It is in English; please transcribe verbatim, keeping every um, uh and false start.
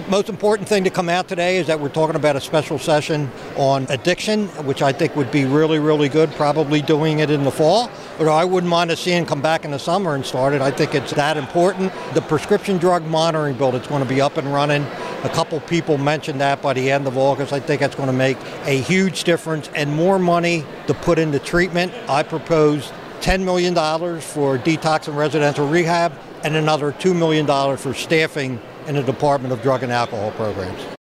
Most important thing to come out today is that we're talking about a special session on addiction, which I think would be really, really good, probably doing it in the fall. But I wouldn't mind to seeing come back in the summer and start it. I think it's that important. The prescription drug monitoring bill that's going to be up and running, a couple people mentioned that by the end of August. I think that's going to make a huge difference and more money to put into treatment. I propose ten million dollars for detox and residential rehab and another two million dollars for staffing in the Department of Drug and Alcohol programs.